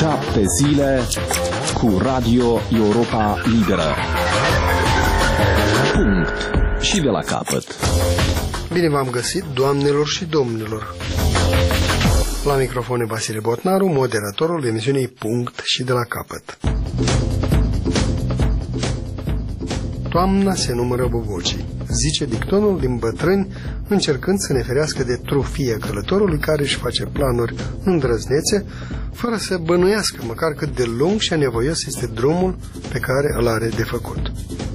7 zile cu Radio Europa Liberă. Punct. Și de la capăt. Bine v-am găsit, doamnelor și domnilor. La microfon Vasile Botnaru, moderatorul emisiunii Punct și de la capăt. Toamna se numără bobocii, zice dictonul din bătrâni, încercând să ne ferească de trufie călătorului care își face planuri îndrăznețe, fără să bănuiască măcar cât de lung și anevoios este drumul pe care îl are de făcut.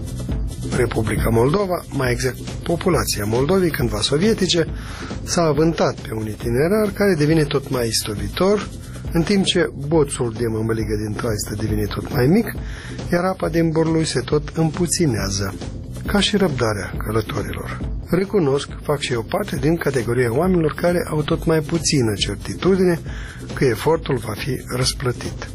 Republica Moldova, mai exact populația Moldovei cândva sovietice, s-a avântat pe un itinerar care devine tot mai istovitor, în timp ce boțul de mămăligă din traistă devine tot mai mic, iar apa din borlui se tot împuținează, ca și răbdarea călătorilor. Recunosc, fac și eu parte din categoria oamenilor care au tot mai puțină certitudine că efortul va fi răsplătit.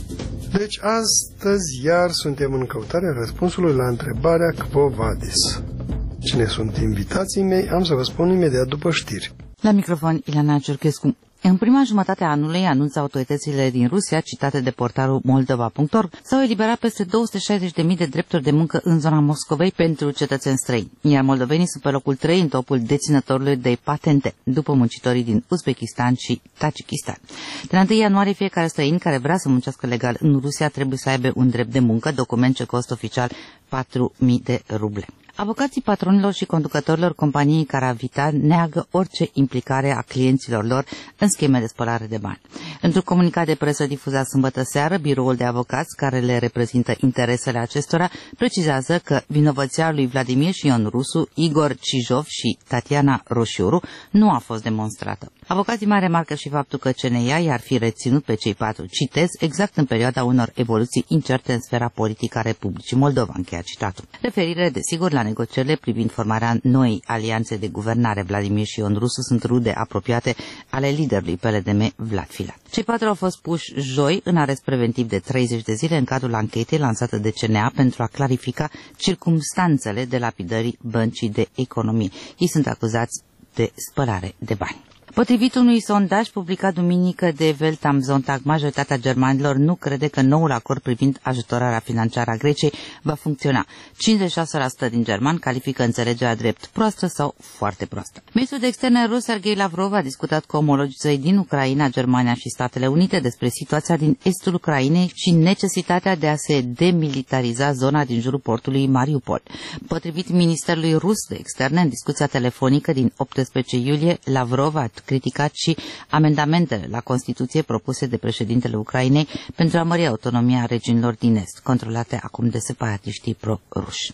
Deci astăzi iar suntem în căutarea răspunsului la întrebarea Quo vadis. Cine sunt invitații mei, am să vă spun imediat după știri. La microfon, Ileana Ciurchescu. În prima jumătate a anului, anunță autoritățile din Rusia, citate de portalul Moldova.org, s-au eliberat peste 260.000 de drepturi de muncă în zona Moscovei pentru cetățeni străini, iar moldovenii sunt pe locul 3 în topul deținătorilor de patente, după muncitorii din Uzbekistan și Tajikistan. De la 1 ianuarie, fiecare străin care vrea să muncească legal în Rusia trebuie să aibă un drept de muncă, document ce costă oficial 4.000 de ruble. Avocații patronilor și conducătorilor companiei Caravita neagă orice implicare a clienților lor în scheme de spălare de bani. Într-un comunicat de presă difuzat sâmbătă seară, biroul de avocați care le reprezintă interesele acestora precizează că vinovăția lui Vladimir și Ion Rusu, Igor Cijov și Tatiana Roșioru nu a fost demonstrată. Avocații mai remarcă și faptul că CNA i-ar fi reținut pe cei patru, citez, exact în perioada unor evoluții incerte în sfera politică a Republicii Moldova, încheia citatul. Referire, desigur, la negocierile privind formarea noii alianțe de guvernare. Vladimir și Ion Rusu sunt rude apropiate ale liderului PLDM, Vlad Filat. Cei patru au fost puși joi în arest preventiv de 30 de zile în cadrul anchetei lansată de CNA pentru a clarifica circumstanțele de lapidării Băncii de Economie. Ei sunt acuzați de spălare de bani. Potrivit unui sondaj publicat duminică de Welt am Sonntag, majoritatea germanilor nu crede că noul acord privind ajutorarea financiară a Greciei va funcționa. 56% din germani califică înțelegerea drept proastă sau foarte proastă. Ministrul de externe rus Sergei Lavrov a discutat cu omologii săi din Ucraina, Germania și Statele Unite despre situația din estul Ucrainei și necesitatea de a se demilitariza zona din jurul portului Mariupol. Potrivit Ministerului Rus de Externe, în discuția telefonică din 18 iulie, Lavrov a criticat și amendamentele la Constituție propuse de președintele Ucrainei pentru a mări autonomia regiunilor din Est, controlate acum de separatiștii pro-ruși.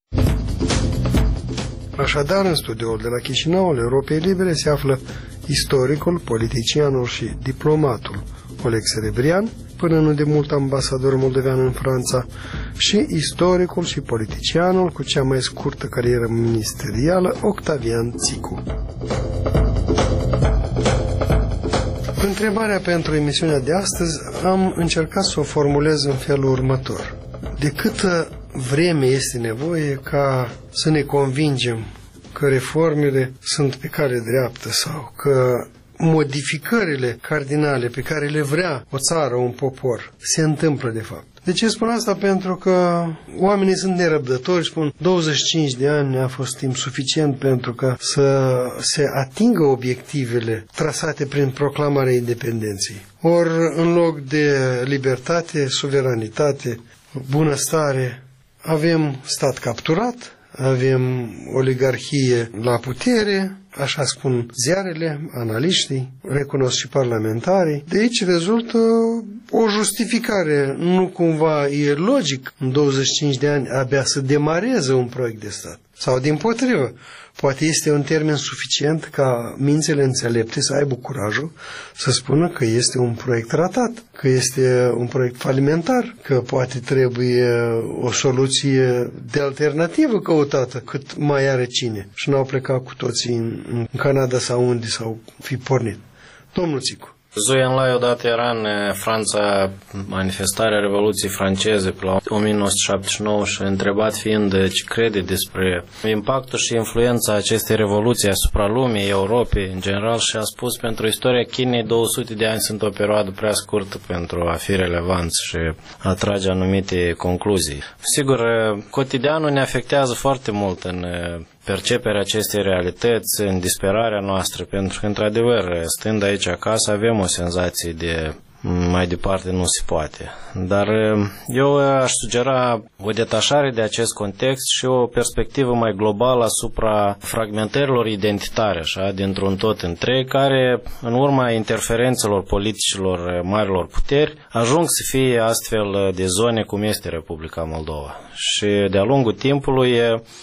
Așadar, în studioul de la Chișinău al Europei Libere se află istoricul, politicianul și diplomatul Oleg Serebrian, până nu de mult ambasador moldovean în Franța, și istoricul și politicianul cu cea mai scurtă carieră ministerială, Octavian Țicu. Întrebarea pentru emisiunea de astăzi am încercat să o formulez în felul următor. De câtă vreme este nevoie ca să ne convingem că reformele sunt pe cale dreaptă sau că modificările cardinale pe care le vrea o țară, un popor, se întâmplă de fapt? De ce spun asta? Pentru că oamenii sunt nerăbdători, spun 25 de ani a fost timp suficient pentru ca să se atingă obiectivele trasate prin proclamarea independenței. Ori în loc de libertate, suveranitate, bunăstare, avem stat capturat, avem oligarhie la putere, așa spun ziarele, analiștii, recunosc și parlamentarii. De aici rezultă o justificare. Nu cumva e logic în 25 de ani abia să demareze un proiect de stat. Sau dimpotrivă, poate este un termen suficient ca mințile înțelepte să aibă curajul să spună că este un proiect ratat, că este un proiect falimentar, că poate trebuie o soluție de alternativă căutată cât mai are cine. Și n-au plecat cu toții în Canada sau unde s-au fi pornit. Domnul Țicu. Zoe Enlai odată era în Franța, manifestarea Revoluției franceze pe la 1979 și întrebat fiind ce crede despre impactul și influența acestei revoluții asupra lumii, Europei în general, și a spus: pentru istoria Chinei 200 de ani sunt o perioadă prea scurtă pentru a fi relevanți și a trage anumite concluzii. Sigur, cotidianul ne afectează foarte mult în perceperea acestei realități, în disperarea noastră, pentru că, într-adevăr, stând aici acasă, avem o senzație de mai departe nu se poate. Dar eu aș sugera o detașare de acest context și o perspectivă mai globală asupra fragmentărilor identitare, așa, dintr-un tot întreg, care, în urma interferențelor politicilor marilor puteri, ajung să fie astfel de zone cum este Republica Moldova. Și de-a lungul timpului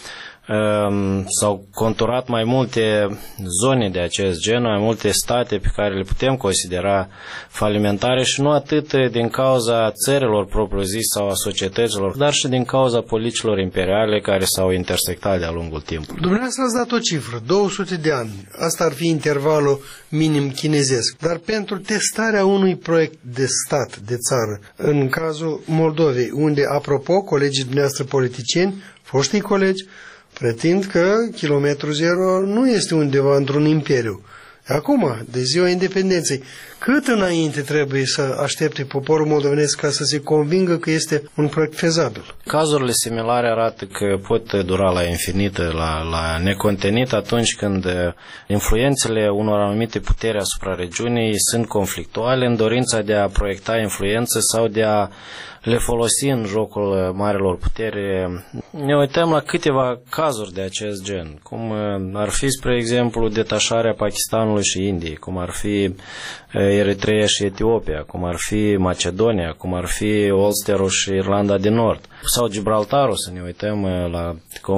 s-au conturat mai multe zone de acest gen, mai multe state pe care le putem considera falimentare și nu atât din cauza țărilor propriu-zis sau a societăților, dar și din cauza politicilor imperiale care s-au intersectat de-a lungul timpului. Dumneavoastră ați dat o cifră, 200 de ani. Asta ar fi intervalul minim chinezesc. Dar pentru testarea unui proiect de stat, de țară, în cazul Moldovei, unde, apropo, colegii dumneavoastră politicieni, foștii colegi, pretind că kilometru zero nu este undeva într-un imperiu. Acum, de ziua independenței, cât înainte trebuie să aștepte poporul moldovenesc ca să se convingă că este un proiect fezabil? Cazurile similare arată că pot dura la infinit, la necontenit, atunci când influențele unor anumite puteri asupra regiunii sunt conflictuale în dorința de a proiecta influență sau de a le folosi în jocul marilor puteri. Ne uităm la câteva cazuri de acest gen, cum ar fi, spre exemplu, detașarea Pakistanului și Indiei, cum ar fi Eritreea și Etiopia, cum ar fi Macedonia, cum ar fi Ulsterul și Irlanda de Nord, sau Gibraltarul, să ne uităm la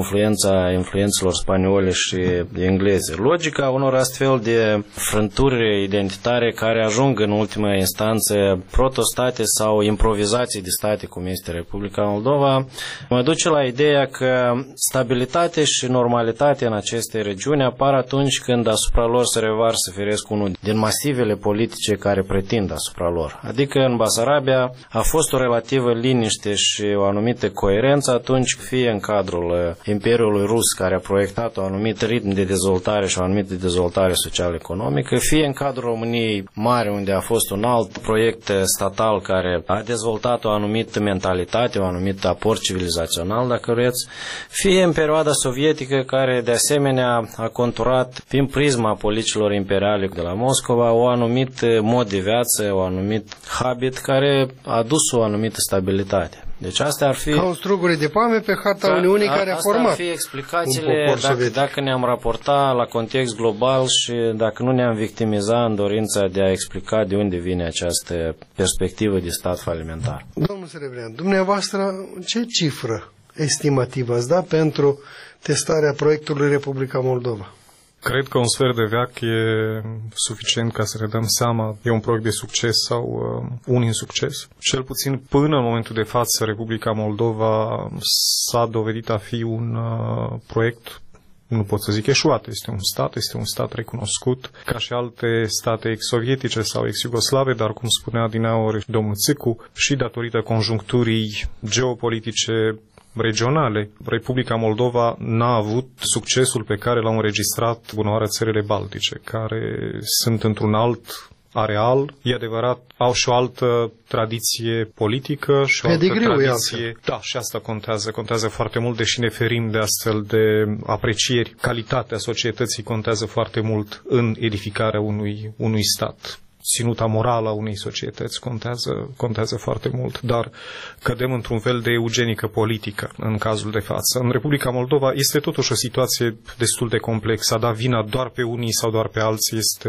influențelor spaniole și engleze. Logica unor astfel de frânturi identitare care ajung în ultima instanță protostate sau improvizații de state, cum este Republica Moldova, mă duce la ideea că stabilitate și normalitate în aceste regiuni apar atunci când asupra lor se revarsă, firesc, unul din masivele politice care pretind asupra lor. Adică în Basarabia a fost o relativă liniște și o anumită coerență atunci, fie în cadrul Imperiului Rus, care a proiectat un anumit ritm de dezvoltare și o anumită dezvoltare social-economică, fie în cadrul României Mare, unde a fost un alt proiect statal care a dezvoltat o anumită mentalitate, un anumit aport civilizațional, dacă vreți, fie în perioada sovietică, care de asemenea a conturat prin prisma politicilor imperiale de la Moscova o anumit mod de viață, un anumit habit care a dus o anumită stabilitate. Deci astea ar fi... Ca un strugure de pame pe harta Uniunii care a format. Asta ar fi explicațiile dacă ne-am raporta la context global și dacă nu ne-am victimiza în dorința de a explica de unde vine această perspectivă de stat falimentar. Domnul Serebrean, dumneavoastră ce cifră estimativă ați dat pentru testarea proiectului Republica Moldova? Cred că un sfert de veac e suficient ca să ne dăm seama e un proiect de succes sau un insucces. Cel puțin până în momentul de față, Republica Moldova s-a dovedit a fi un proiect, nu pot să zic eșuat, este un stat recunoscut, ca și alte state ex-sovietice sau ex-iugoslave, dar cum spunea adineauri domnul Țicu, și datorită conjuncturii geopolitice regionale, Republica Moldova n-a avut succesul pe care l-au înregistrat bunoară țările baltice, care sunt într-un alt areal, e adevărat, au și o altă tradiție politică și o altă tradiție. Da, și asta contează foarte mult, deși ne ferim de astfel de aprecieri. Calitatea societății contează foarte mult în edificarea unui stat. Ținuta morală a unei societăți contează foarte mult, dar cădem într-un fel de eugenică politică în cazul de față. În Republica Moldova este totuși o situație destul de complexă. A da vina doar pe unii sau doar pe alții este,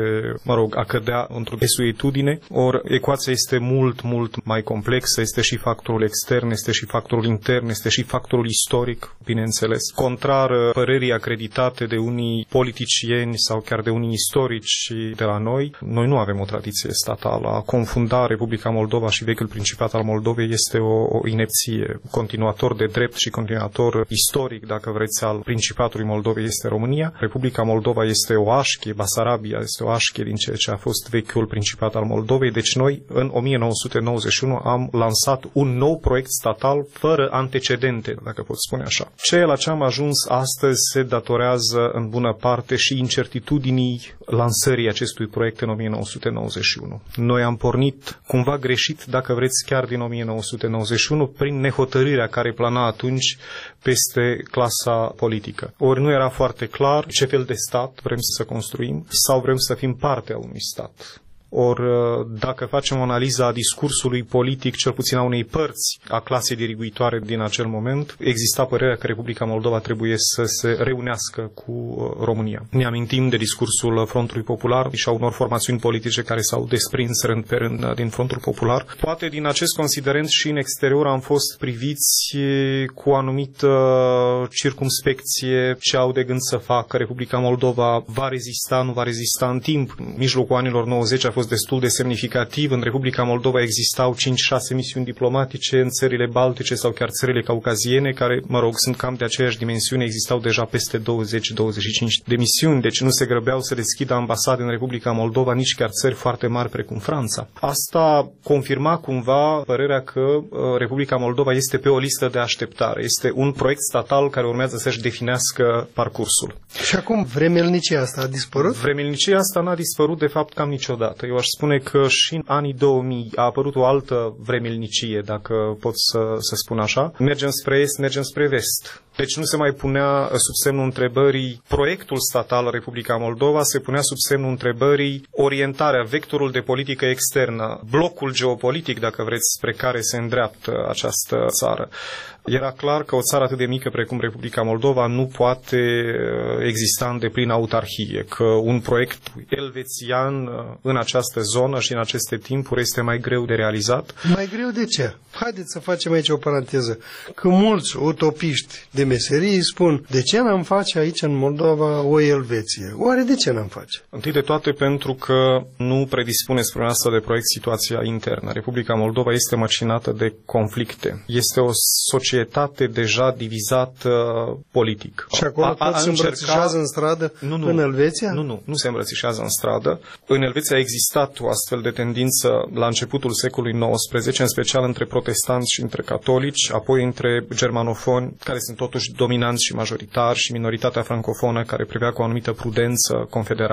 a cădea într-o desuetudine, ori ecuația este mult mai complexă, este și factorul extern, este și factorul intern, este și factorul istoric, bineînțeles. Contrar părerii acreditate de unii politicieni sau chiar de unii istorici de la noi nu avem o tradiție tradiție statală. A confunda Republica Moldova și vechiul Principat al Moldovei este o inepție. Continuator de drept și continuator istoric, dacă vreți, al Principatului Moldovei este România. Republica Moldova este o așchie, Basarabia este o așchie din ceea ce a fost vechiul Principat al Moldovei. Deci noi, în 1991, am lansat un nou proiect statal fără antecedente, dacă pot spune așa. Ceea la ce am ajuns astăzi se datorează în bună parte și incertitudinii lansării acestui proiect în 1991. Noi am pornit cumva greșit, dacă vreți, chiar din 1991, prin nehotărârea care plana atunci peste clasa politică. Ori nu era foarte clar ce fel de stat vrem să construim sau vrem să fim parte a unui stat. Ori dacă facem o analiză a discursului politic, cel puțin a unei părți a clasei diriguitoare din acel moment, exista părerea că Republica Moldova trebuie să se reunească cu România. Ne amintim de discursul Frontului Popular și a unor formațiuni politice care s-au desprins rând pe rând din Frontul Popular. Poate din acest considerent și în exterior am fost priviți cu o anumită circumspecție ce au de gând să facă. Republica Moldova va rezista, nu va rezista în timp. În mijlocul anilor 90 a fost destul de semnificativ. În Republica Moldova existau 5-6 misiuni diplomatice în țările baltice sau chiar țările caucaziene, care, sunt cam de aceeași dimensiune. Existau deja peste 20-25 de misiuni, deci nu se grăbeau să deschidă ambasade în Republica Moldova nici chiar țări foarte mari precum Franța. Asta confirma cumva părerea că Republica Moldova este pe o listă de așteptare. Este un proiect statal care urmează să-și definească parcursul. Și acum vremelnicia asta a dispărut? Vremelnicia asta n-a dispărut de fapt cam niciodată. Eu aș spune că și în anii 2000 a apărut o altă vremelnicie, dacă pot să spun așa. Mergem spre est, mergem spre vest. Deci nu se mai punea sub semnul întrebării proiectul statal Republica Moldova, se punea sub semnul întrebării orientarea, vectorul de politică externă, blocul geopolitic, dacă vreți, spre care se îndreaptă această țară. Era clar că o țară atât de mică precum Republica Moldova nu poate exista în deplină autarhie, că un proiect elvețian în această zonă și în aceste timpuri este mai greu de realizat. Mai greu de ce? Haideți să facem aici o paranteză. Că mulți utopiști de meserii spun, de ce n-am face aici în Moldova o Elveție? Oare de ce n-am face? Întâi de toate pentru că nu predispune spre un astfel de proiect situația internă. Republica Moldova este măcinată de conflicte. Este o societate deja divizată politic. Și acolo tot se îmbrățișează în stradă în Elveția? Nu se îmbrățișează în stradă. În Elveția a existat o astfel de tendință la începutul secolului XIX, în special între protestanți și între catolici, apoi între germanofoni, care sunt totuși dominanți și majoritari, și minoritatea francofonă, care privea cu o anumită prudență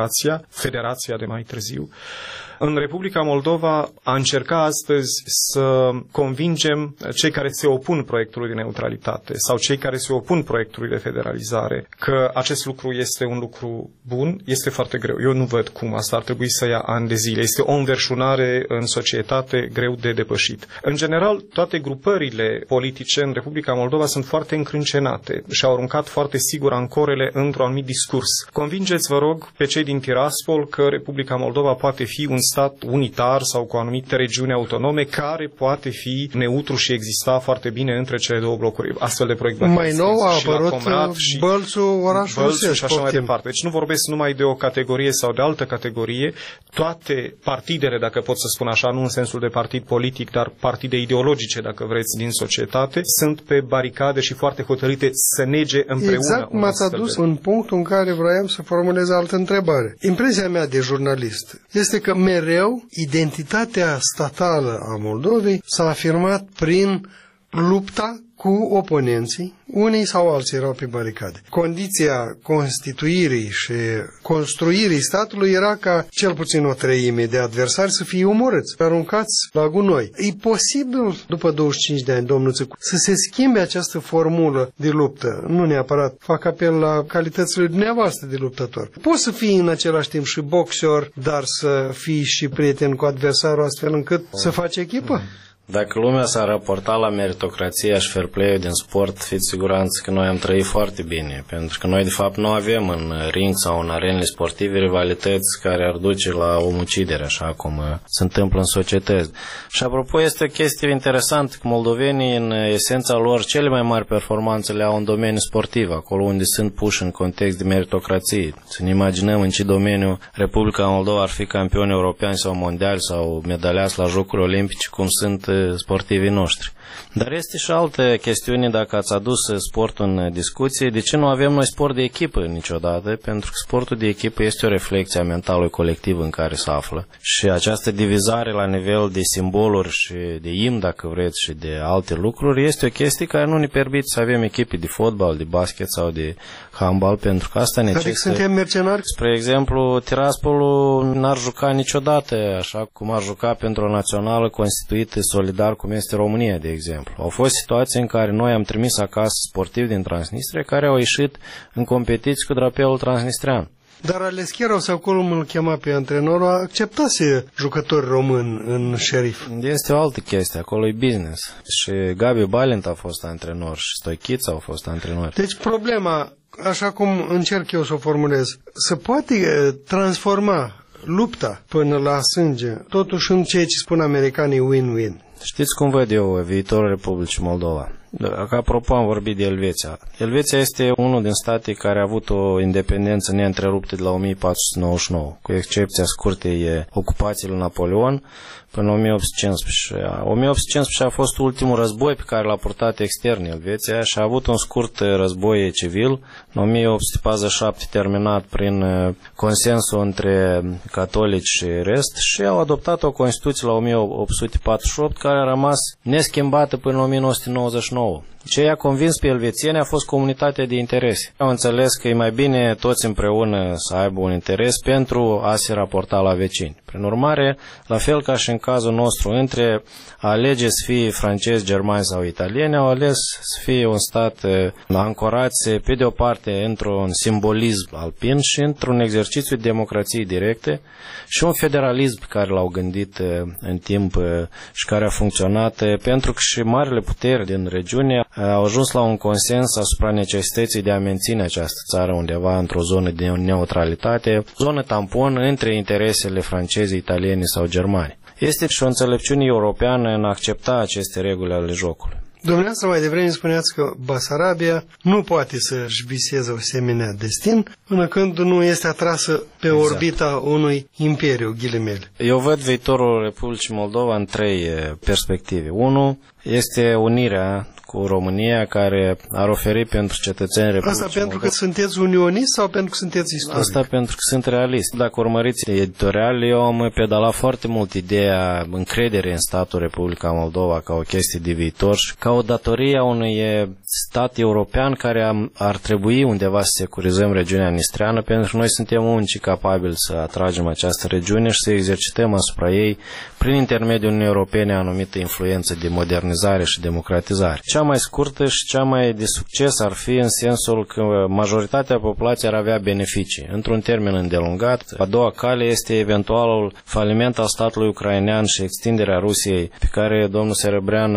Federația de mai târziu. În Republica Moldova a încercat astăzi să convingem cei care se opun proiectului de neutralitate sau cei care se opun proiectului de federalizare că acest lucru este un lucru bun, este foarte greu. Eu nu văd cum asta ar trebui să ia ani de zile. Este o înverșunare în societate greu de depășit. În general, toate grupările politice în Republica Moldova sunt foarte încrâncenate și au aruncat foarte sigur ancorele într-un anumit discurs. Convingeți, vă rog, pe cei din Tiraspol că Republica Moldova poate fi un stat unitar sau cu anumite regiuni autonome care poate fi neutru și exista foarte bine între cele două blocuri. Astfel de proiect mai nou a apărut Bălțul, orașul Rusiesc și așa mai departe. Deci nu vorbesc numai de o categorie sau de altă categorie. Toate partidele, dacă pot să spun așa, nu în sensul de partid politic, dar partide ideologice, dacă vreți, din societate, sunt pe baricade și foarte hotărâte să nege împreună. Exact, m-ați adus în punctul în care vroiam să formulez altă întrebare. Impresia mea de jurnalist este că mereu identitatea statală a Moldovei s-a afirmat prin lupta cu oponenții, unii sau alții erau pe baricade. Condiția constituirii și construirii statului era ca cel puțin o treime de adversari să fie omorâți, aruncați la gunoi. E posibil, după 25 de ani, domnul Țăcu, să se schimbe această formulă de luptă? Nu neapărat fac apel la calitățile dumneavoastră de luptător. Poți să fii în același timp și boxer, dar să fii și prieten cu adversarul astfel încât să faci echipă? Dacă lumea s-ar raporta la meritocrația și fair play din sport, fiți siguranți că noi am trăit foarte bine, pentru că noi de fapt nu avem în ring sau în arenele sportive rivalități care ar duce la omucidere, așa cum se întâmplă în societăți. Și apropo, este o chestie interesantă că moldovenii în esența lor cele mai mari performanțe le au în domeniul sportiv, acolo unde sunt puși în context de meritocrație. Să ne imaginăm în ce domeniu Republica Moldova ar fi campioni europeni sau mondiali sau medaliați la Jocuri Olimpice, cum sunt sportivii noștri. Dar este și altă chestiune, dacă ați adus sportul în discuție, de ce nu avem noi sport de echipă niciodată? Pentru că sportul de echipă este o reflecție a mentalului colectiv în care se află. Și această divizare la nivel de simboluri și de imn, dacă vreți, și de alte lucruri, este o chestie care nu ne permite să avem echipe de fotbal, de basket sau de handbal, pentru că asta necesită... Adică suntem mercenari? Spre exemplu, Tiraspolul n-ar juca niciodată așa cum ar juca pentru o națională constituită solidar cum este România, de exemplu. Au fost situații în care noi am trimis acasă sportivi din Transnistria care au ieșit în competiții cu drapelul transnistrean. Dar Aleschierau sau cum îl chema pe antrenor, acceptase jucători români în Șerif. Este o altă chestie, acolo e business. Și Gabi Balint a fost antrenor și Stoichița au fost antrenori. Deci problema, așa cum încerc eu să o formulez, se poate transforma lupta până la sânge, totuși în ceea ce spun americanii win-win. Știți cum văd eu viitorul Republicii Moldova? Apropo, am vorbit de Elveția. Elveția este unul din state care a avut o independență neîntreruptă de la 1499, cu excepția scurtei ocupații lui Napoleon până 1815. 1815 a fost ultimul război pe care l-a purtat extern Elveția și a avut un scurt război civil, în 1847 terminat prin consensul între catolici și rest, și au adoptat o Constituție la 1848 care a rămas neschimbată până în 1999. Ce i-a convins pe elvețieni a fost comunitatea de interese. Au înțeles că e mai bine toți împreună să aibă un interes pentru a se raporta la vecini. Prin urmare, la fel ca și în cazul nostru, între a alege să fie francezi, germani sau italieni, au ales să fie un stat ancorat pe de o parte într-un simbolism alpin și într-un exercițiu de democrație directe și un federalism pe care l-au gândit în timp și care a funcționat, pentru că și marile puteri din regiune au ajuns la un consens asupra necesității de a menține această țară undeva într-o zonă de neutralitate, zonă tampon între interesele francezi, italieni sau germani. Este și o înțelepciune europeană în a accepta aceste reguli ale jocului. Dumneavoastră mai devreme spuneați că Basarabia nu poate să-și viseze o asemenea destin până când nu este atrasă pe orbita unui imperiu, ghilimele. Eu văd viitorul Republicii Moldova în trei perspective. Unu este unirea cu România, care ar oferi pentru cetățenii Republicii Asta pentru Moldova. că sunteți unionist sau pentru că sunteți istoric? Asta pentru că sunt realist. Dacă urmăriți editorial, eu am pedalat foarte mult ideea încredere în statul Republica Moldova ca o chestie de viitor și ca o datorie a unui stat european care ar trebui undeva să securizăm regiunea nistreană, pentru că noi suntem unicii capabili să atragem această regiune și să exercităm asupra ei, prin intermediul Uniunii Europene, anumită influență de modernizare și democratizare. Cea mai scurtă și cea mai de succes ar fi în sensul că majoritatea populației ar avea beneficii. Într-un termen îndelungat, a doua cale este eventualul faliment al statului ucrainean și extinderea Rusiei, pe care domnul Serebrean,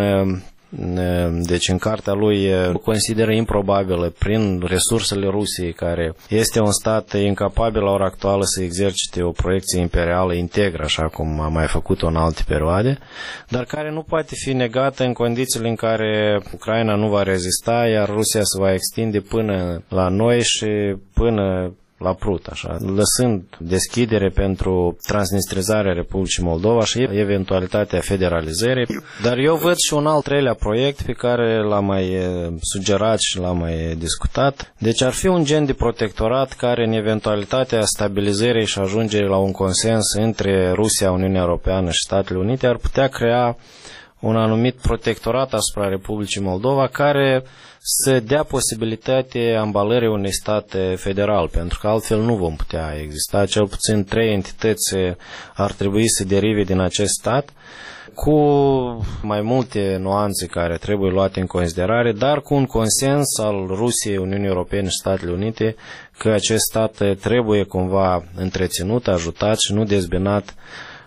deci în cartea lui, consideră improbabilă prin resursele Rusiei, care este un stat incapabil la ora actuală să exercite o proiecție imperială integră, așa cum a mai făcut-o în alte perioade, dar care nu poate fi negată în condițiile în care Ucraina nu va rezista, iar Rusia se va extinde până la noi și până la Prut, așa, lăsând deschidere pentru transnistrizarea Republicii Moldova și eventualitatea federalizării. Dar eu văd și un al treilea proiect pe care l-am mai sugerat și l-am mai discutat. Deci ar fi un gen de protectorat care, în eventualitatea stabilizării și ajungerii la un consens între Rusia, Uniunea Europeană și Statele Unite, ar putea crea un anumit protectorat asupra Republicii Moldova care să dea posibilitatea ambalării unui stat federal, pentru că altfel nu vom putea exista. Cel puțin 3 entități ar trebui să derive din acest stat, cu mai multe nuanțe care trebuie luate în considerare, dar cu un consens al Rusiei, Uniunii Europene și Statele Unite că acest stat trebuie cumva întreținut, ajutat și nu dezbinat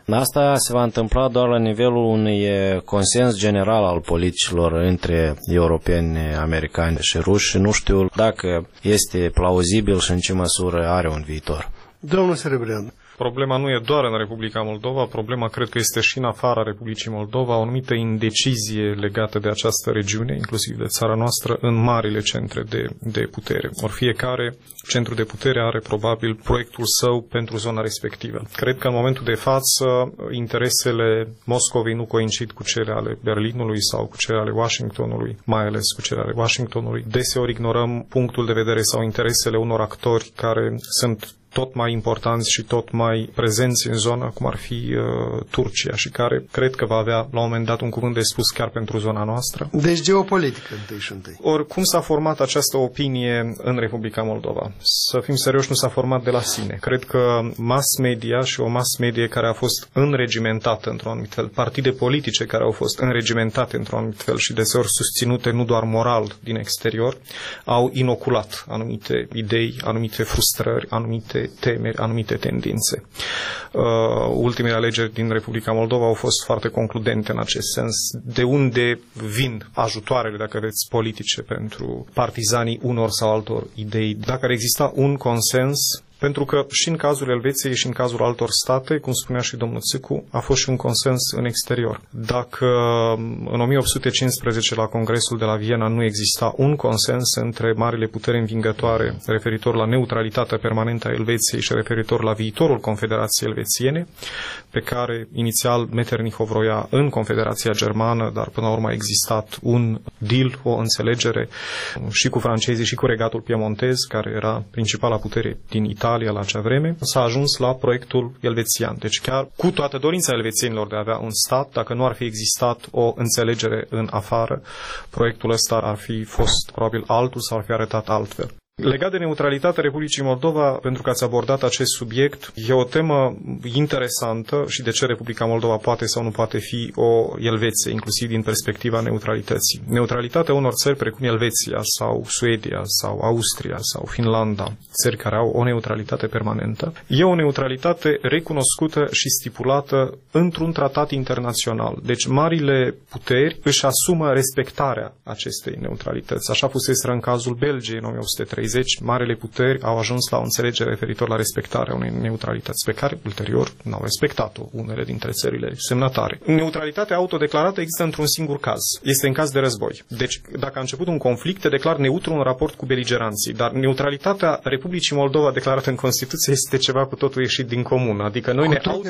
Asta se va întâmpla doar la nivelul unui consens general al politicilor între europeni, americani și ruși. Nu știu dacă este plauzibil și în ce măsură are un viitor. Domnul Serebreanu. Problema nu e doar în Republica Moldova, problema cred că este și în afara Republicii Moldova, o anumită indecizie legată de această regiune, inclusiv de țara noastră, în marile centre de putere. Ori fiecare centru de putere are probabil proiectul său pentru zona respectivă. Cred că în momentul de față interesele Moscovei nu coincid cu cele ale Berlinului sau cu cele ale Washingtonului, mai ales cu cele ale Washingtonului. Deseori ignorăm punctul de vedere sau interesele unor actori care sunt tot mai importanți și tot mai prezenți în zonă, cum ar fi Turcia, și care cred că va avea la un moment dat un cuvânt de spus chiar pentru zona noastră. Deci geopolitică întâi și întâi. Ori cum s-a format această opinie în Republica Moldova? Să fim serioși, nu s-a format de la sine. Cred că mass media și o mass media care a fost înregimentată într-un anumit fel, partide politice care au fost înregimentate într-un anumit fel și deseori susținute nu doar moral din exterior, au inoculat anumite idei, anumite frustrări, anumite temeri, anumite tendințe. Ultimele alegeri din Republica Moldova au fost foarte concludente în acest sens. De unde vin ajutoarele, dacă vreți, politice pentru partizanii unor sau altor idei? Dacă ar exista un consens, pentru că și în cazul Elveției și în cazul altor state, cum spunea și domnul Țicu, a fost și un consens în exterior. Dacă în 1815 la Congresul de la Viena nu exista un consens între marile puteri învingătoare referitor la neutralitatea permanentă a Elveției și referitor la viitorul Confederației Elvețiene, pe care inițial Metternich o vroia în Confederația Germană, dar până la urmă a existat un deal, o înțelegere și cu francezii și cu regatul piemontez, care era principala putere din Italia la acea vreme, s-a ajuns la proiectul elvețian. Deci chiar cu toată dorința elvețienilor de a avea un stat, dacă nu ar fi existat o înțelegere în afară, proiectul ăsta ar fi fost probabil altul sau ar fi arătat altfel. Legat de neutralitatea Republicii Moldova, pentru că ați abordat acest subiect, e o temă interesantă și de ce Republica Moldova poate sau nu poate fi o Elveție, inclusiv din perspectiva neutralității. Neutralitatea unor țări precum Elveția sau Suedia sau Austria sau Finlanda, țări care au o neutralitate permanentă, e o neutralitate recunoscută și stipulată într-un tratat internațional. Deci marile puteri își asumă respectarea acestei neutralități. Așa fuseseră în cazul Belgiei în 1930. Marele puteri au ajuns la o înțelegere referitor la respectarea unei neutralități, pe care ulterior n-au respectat-o unele dintre țările semnatare. Neutralitatea autodeclarată există într-un singur caz. Este în caz de război. Deci, dacă a început un conflict, te declar neutru în raport cu beligeranții. Dar neutralitatea Republicii Moldova declarată în Constituție este ceva cu totul ieșit din comun. Adică noi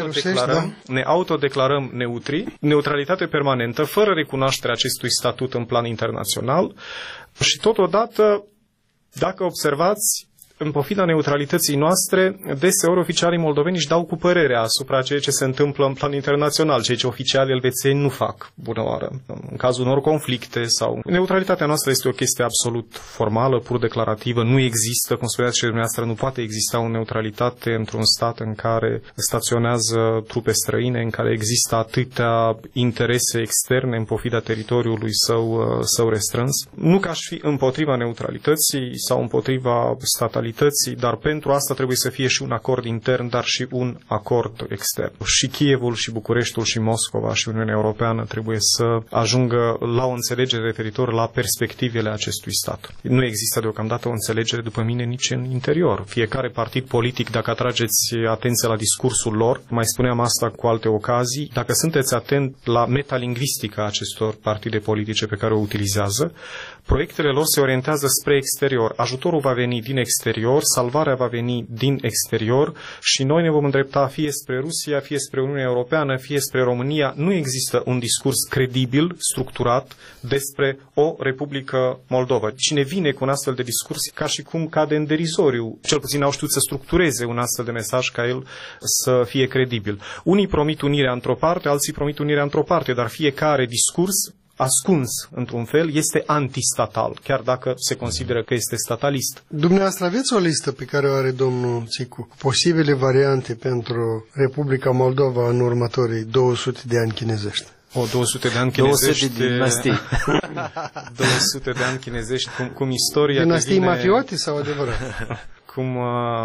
ne autodeclarăm neutri, neutralitate permanentă, fără recunoașterea acestui statut în plan internațional și totodată, dacă observați, în pofida neutralității noastre, deseori oficialii moldoveni își dau cu părerea asupra ceea ce se întâmplă în plan internațional, ceea ce oficialii elvețieni nu fac, bună oară. În cazul unor conflicte sau... Neutralitatea noastră este o chestie absolut formală, pur declarativă, nu există, cum spuneați și dumneavoastră, nu poate exista o neutralitate într-un stat în care staționează trupe străine, în care există atâtea interese externe în pofida teritoriului său restrâns. Nu că aș fi împotriva neutralității sau împotriva statalității, dar pentru asta trebuie să fie și un acord intern, dar și un acord extern. Și Kievul, și Bucureștiul, și Moscova, și Uniunea Europeană trebuie să ajungă la o înțelegere referitor la perspectivele acestui stat. Nu există deocamdată o înțelegere, după mine, nici în interior. Fiecare partid politic, dacă atrageți atenție la discursul lor, mai spuneam asta cu alte ocazii, dacă sunteți atent la metalingvistica acestor partide politice pe care o utilizează, proiectele lor se orientează spre exterior. Ajutorul va veni din exterior, salvarea va veni din exterior și noi ne vom îndrepta fie spre Rusia, fie spre Uniunea Europeană, fie spre România. Nu există un discurs credibil, structurat despre o Republică Moldova. Cine vine cu un astfel de discurs, ca și cum cade în derizoriu. Cel puțin au știut să structureze un astfel de mesaj ca el să fie credibil. Unii promit unirea într-o parte, alții promit unirea într-o parte, dar fiecare discurs ascuns, într-un fel, este antistatal, chiar dacă se consideră că este statalist. Dumneavoastră aveți o listă pe care o are domnul Țicu, posibile variante pentru Republica Moldova în următorii 200 de ani chinezești? 200 de ani chinezești. 200 de dinastii. 200 de ani chinezești, cum istoria dinastii devine... mafiote sau adevărat? cum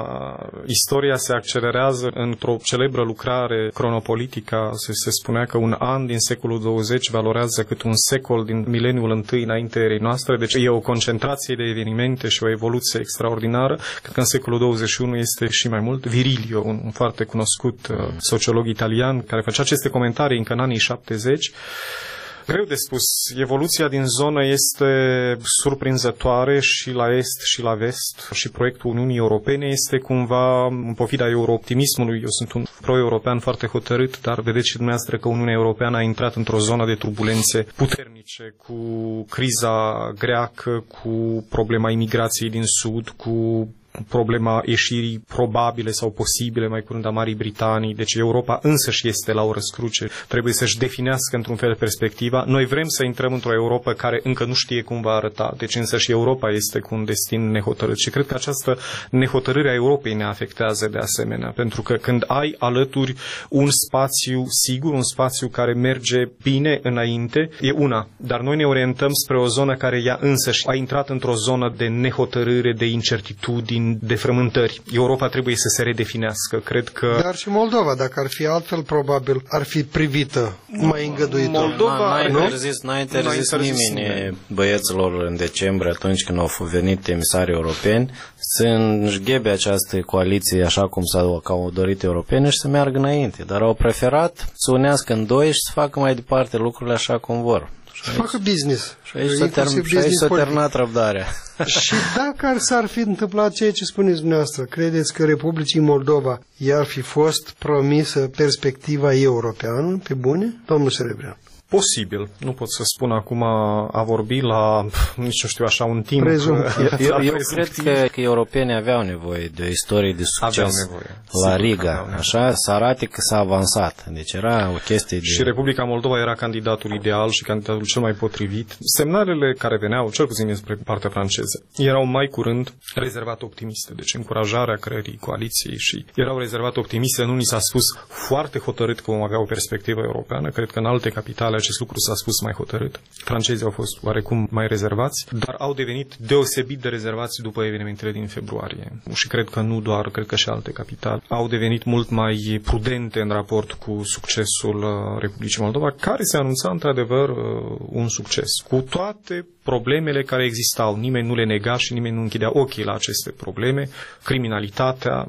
istoria se accelerează într-o celebră lucrare cronopolitică. Se spunea că un an din secolul 20 valorează cât un secol din mileniul I înainte erei noastre, deci e o concentrație de evenimente și o evoluție extraordinară. Cred că în secolul 21 este și mai mult. Virilio, un foarte cunoscut sociolog italian, care făcea aceste comentarii încă în anii 70. Greu de spus. Evoluția din zonă este surprinzătoare și la est și la vest și proiectul Uniunii Europene este cumva, în pofida eurooptimismului, eu sunt un pro-european foarte hotărât, dar vedeți și dumneavoastră că Uniunea Europeană a intrat într-o zonă de turbulențe puternice, cu criza greacă, cu problema imigrației din sud, cu problema ieșirii probabile sau posibile mai curând a Marii Britanii. Deci Europa însăși este la o răscruce. Trebuie să-și definească într-un fel perspectiva. Noi vrem să intrăm într-o Europa care încă nu știe cum va arăta. Deci însăși Europa este cu un destin nehotărât. Și cred că această nehotărâre a Europei ne afectează de asemenea. Pentru că când ai alături un spațiu sigur, un spațiu care merge bine înainte, e una. Dar noi ne orientăm spre o zonă care ea însăși a intrat într-o zonă de nehotărâre, de incertitudini, de frământări. Europa trebuie să se redefinească. Cred că... Dar și Moldova, dacă ar fi altfel, probabil ar fi privită mai îngăduitor. Moldova n-a interzis nimeni băieților în decembrie, atunci când au venit emisarii europeni, să înșghebe această coaliție așa cum s-au dorit europene și să meargă înainte. Dar au preferat să unească în doi și să facă mai departe lucrurile așa cum vor. Să facă business. Și aici s-a terminat răbdarea. Și dacă s-ar fi întâmplat ceea ce spuneți dumneavoastră, credeți că Republicii Moldova i-ar fi fost promisă perspectiva europeană, pe bune, domnul Serebrean? Posibil. Nu pot să spun acum a vorbi la, nici nu știu, așa un timp. Eu cred că europenii aveau nevoie de o istorie de succes la Riga, așa, să arate că s-a avansat. Deci era o chestie de... Și Republica Moldova era candidatul ideal și candidatul cel mai potrivit. Semnalele care veneau, cel puțin despre partea franceză, erau mai curând rezervate optimiste. Deci încurajarea creării coaliției și erau rezervate optimiste. Nu ni s-a spus foarte hotărât că vom avea o perspectivă europeană. Cred că în alte capitale acest lucru s-a spus mai hotărât. Francezii au fost oarecum mai rezervați, dar au devenit deosebit de rezervați după evenimentele din februarie. Și cred că nu doar, cred că și alte capitale au devenit mult mai prudente în raport cu succesul Republicii Moldova, care se anunța într-adevăr un succes. Cu toate problemele care existau, nimeni nu le nega și nimeni nu închidea ochii la aceste probleme, criminalitatea,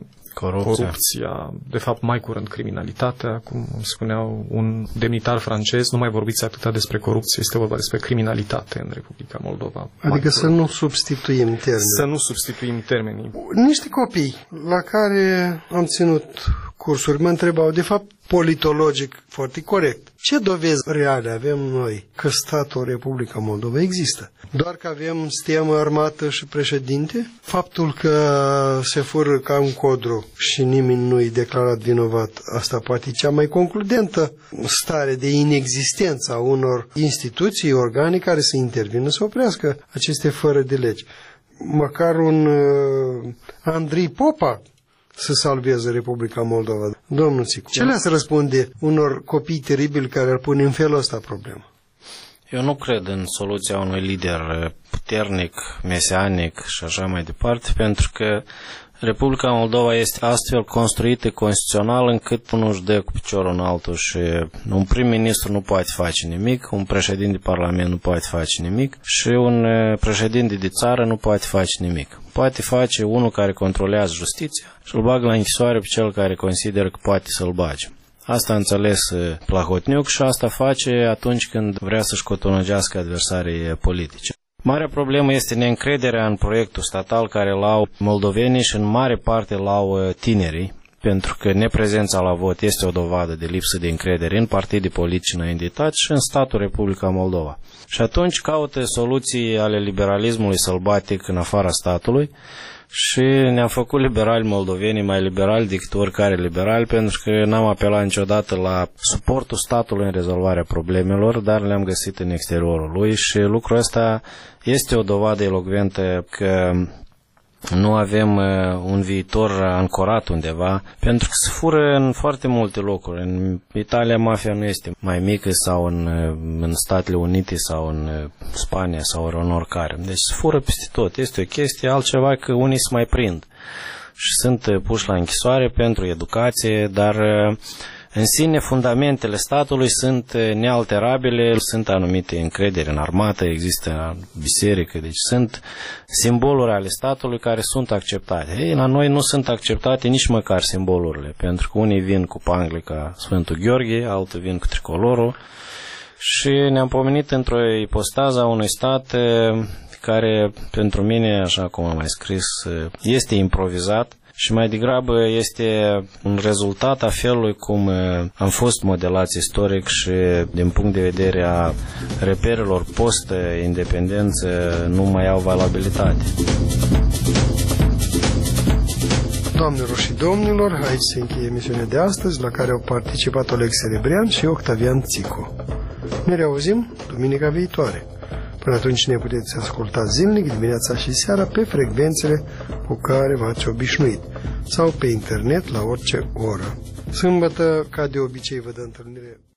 corupția, de fapt mai curând criminalitatea, cum spuneau un demnitar francez, nu mai vorbiți atâta despre corupție, este vorba despre criminalitate în Republica Moldova. Adică să nu substituim termenii. Să nu substituim termenii. Niște copii la care am ținut cursuri mă întrebau, de fapt, politologic, foarte corect, ce dovezi reale avem noi că statul Republica Moldova există? Doar că avem stemă, armată și președinte? Faptul că se fură ca un codru și nimeni nu-i declarat vinovat, asta poate e cea mai concludentă stare de inexistență a unor instituții, organe care să intervină să oprească aceste fără de legi. Măcar un Andrei Popa să salveze Republica Moldova. Domnul Țicu, ce le-ați răspunde unor copii teribili care ar pune în felul ăsta problemă? Eu nu cred în soluția unui lider puternic, mesianic și așa mai departe, pentru că Republica Moldova este astfel construită constituțional încât nu își dă cu piciorul în altul și un prim-ministru nu poate face nimic, un președinte de parlament nu poate face nimic și un președinte de țară nu poate face nimic. Poate face unul care controlează justiția și îl bagă la închisoare pe cel care consideră că poate să-l bage. Asta a înțeles Plahotniuc și asta face atunci când vrea să-și cotonogească adversarii politice. Marea problemă este neîncrederea în proiectul statal care l-au moldovenii și în mare parte l-au tinerii, pentru că neprezența la vot este o dovadă de lipsă de încredere în partide politice înaintitate și în statul Republica Moldova. Și atunci caută soluții ale liberalismului sălbatic în afara statului și ne-am făcut liberali moldovenii mai liberali decât oricare liberali, pentru că n-am apelat niciodată la suportul statului în rezolvarea problemelor, dar le-am găsit în exteriorul lui și lucrul ăsta este o dovadă elocventă că nu avem un viitor ancorat undeva, pentru că se fură în foarte multe locuri. În Italia mafia nu este mai mică sau în Statele Unite sau în Spania sau în oricare. Deci se fură peste tot. Este o chestie altceva că unii se mai prind și sunt puși la închisoare pentru educație, dar în sine fundamentele statului sunt nealterabile, sunt anumite încredere în armată, există biserică, deci sunt simboluri ale statului care sunt acceptate. Ei, la noi nu sunt acceptate nici măcar simbolurile, pentru că unii vin cu pangle ca Sfântul Gheorghe, alții vin cu tricolorul și ne-am pomenit într-o ipostază a unui stat care pentru mine, așa cum am mai scris, este improvizat și mai degrabă este un rezultat a felului cum am fost modelați istoric și din punct de vedere a reperelor post-independență nu mai au valabilitate. Doamnelor și domnilor, aici se încheie emisiunea de astăzi, la care au participat Oleg Serebrian și Octavian Țicu. Ne reauzim duminica viitoare. Până atunci ne puteți asculta zilnic, dimineața și seara, pe frecvențele cu care v-ați obișnuit sau pe internet la orice oră. Sâmbătă, ca de obicei, vă dă întâlnire